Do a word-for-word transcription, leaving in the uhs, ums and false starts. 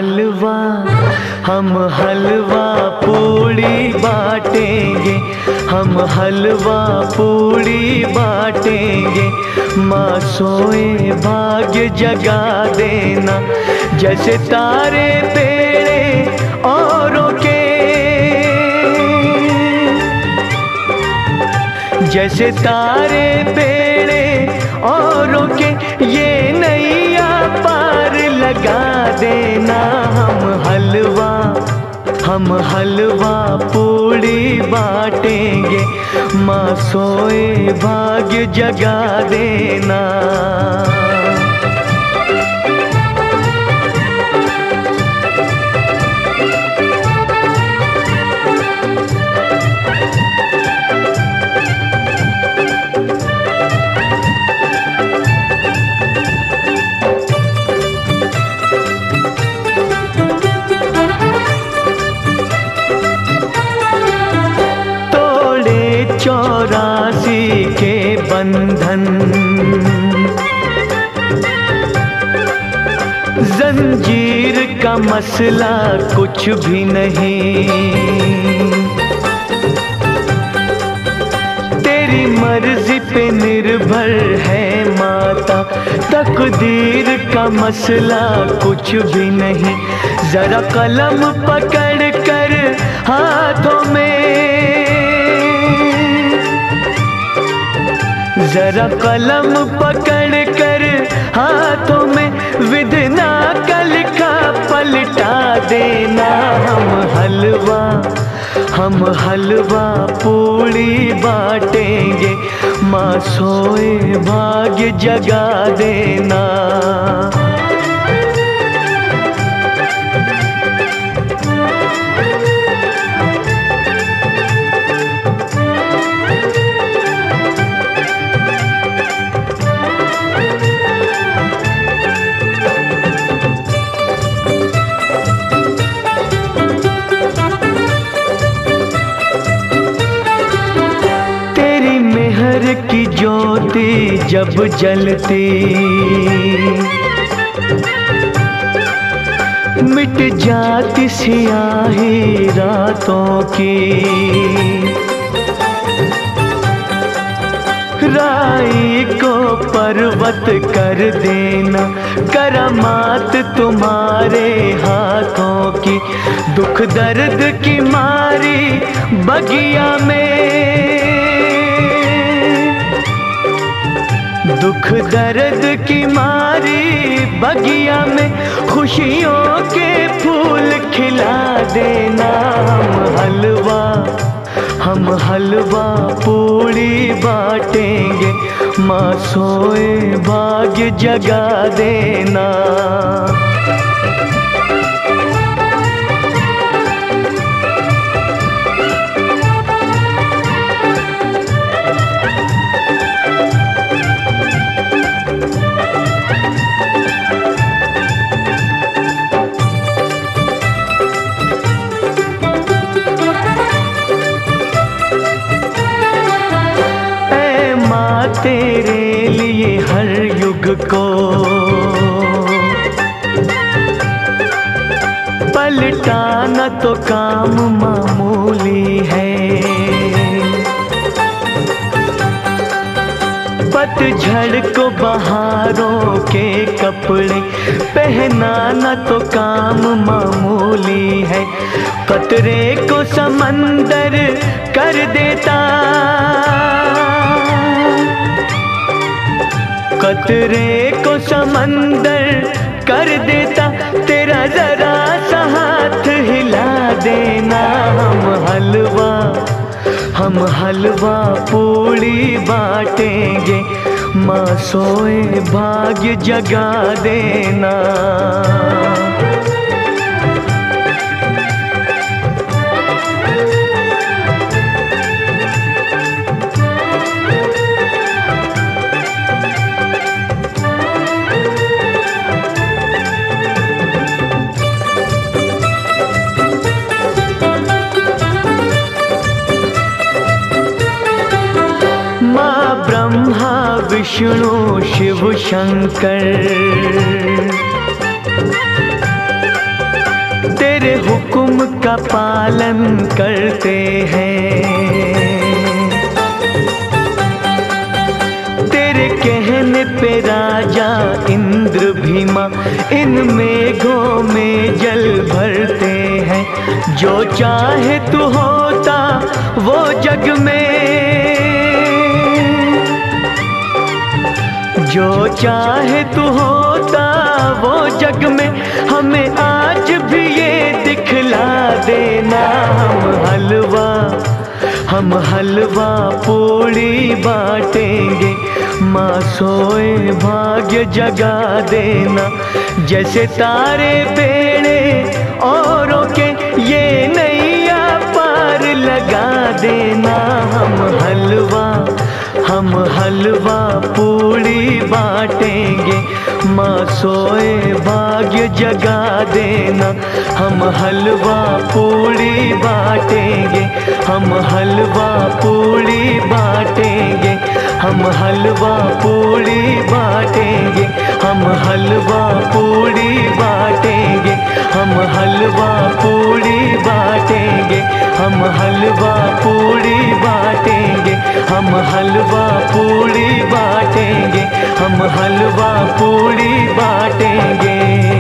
हलवा हम हलवा पूड़ी बाटेंगे, हम हलवा पूड़ी बाटेंगे। माँ सोए भाग्य जगा देना, जैसे तारे बेड़े औरों के, जैसे तारे बेड़े औरों के, ये नैया पार लगा देना। हम हलवा हम हलवा पूड़ी बाटेंगे, माँ सोए भाग्य जगा देना। चौरासी के बंधन, जंजीर का मसला कुछ भी नहीं, तेरी मर्जी पे निर्भर है माता, तकदीर का मसला कुछ भी नहीं। जरा कलम पकड़ कर हाथों में, जरा कलम पकड़ कर हाथों में, विधना का लिखा पलटा देना। हम हलवा हम हलवा पूड़ी बाटेंगे, माँ सोए भाग्य जगा देना। की ज्योति जब जलती, मिट जाती सियाही रातों की, राई को पर्वत कर देना, करामात तुम्हारे हाथों की। दुख दर्द की मारी बगिया में, दुख दर्द की मारी बगिया में, खुशियों के फूल खिला देना। हम हलवा हम हलवा पूड़ी बाटेंगे, माँ सोए भाग्य जगा देना। तेरे लिए हर युग को पलटाना तो काम मामूली है, पतझड़ को बहारों के कपड़े पहनाना तो काम मामूली है। कतरे को समंदर कर देता, कतरे को समंदर कर देता, तेरा जरा सा हाथ हिला देना। हम हलवा हम हलवा पूड़ी बाटेंगे, माँ सोए भाग्य जगा देना। ब्रह्मा विष्णु शिव शंकर हुक्म का पालन करते हैं। तेरे कहने पे राजा इंद्र भीमा इन मेघों में जल भरते हैं। जो चाहे तू होता वो जग में, जो चाहे तू होता वो जग में, हमें आज भी ये दिखला देना। हम हलवा हम हलवा पूड़ी बाटेंगे, माँ सोए भाग्य जगा देना। जैसे तारे बेड़े औरों के, ये नैया पार लगा देना। हम हलवा हम हलवा पूड़ी बाटेंगे, माँ सोए भाग्य जगा देना। हम हलवा पूड़ी बाटेंगे, हम हलवा पूड़ी बाटेंगे, हम हलवा पूड़ी बाटेंगे, हम हलवा पूड़ी बाटेंगे, हम हलवा पूड़ी बाटेंगे, हम हलवा पूड़ी बाटेंगे, हम हलवा पूड़ी बाटेंगे, हम हलवा पूड़ी बाटेंगे।